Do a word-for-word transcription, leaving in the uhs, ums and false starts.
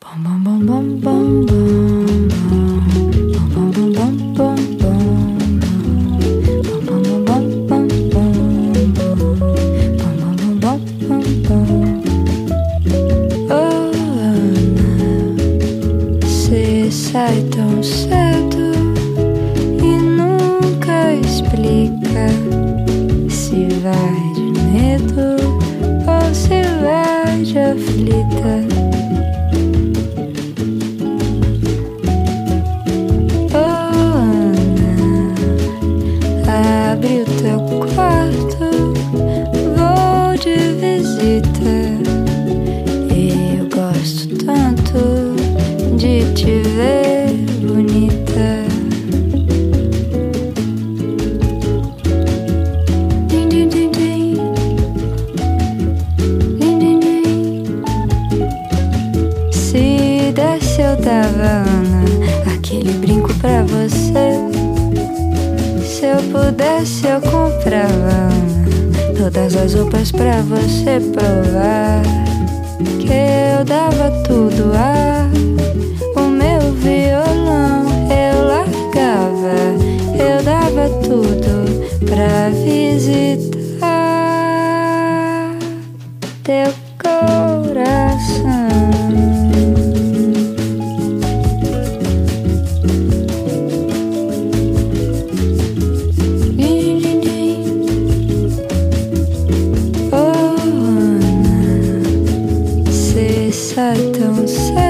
Sai tão cedo e nunca explica se vai de medo ou se vai de aflita. Oh, Ana, abre o teu quarto, vou de visita. Eu gosto tanto de te ver bonita. Din, din, din, din. Din, din, din. Se desse eu dava, Ana, aquele brinco pra você. Se eu pudesse eu comprava, Ana, todas as roupas pra você provar. Que eu dava tudo a meu violão, eu largava, eu dava tudo pra visitar teu coração. Oh, Ana, cê sai tão cedo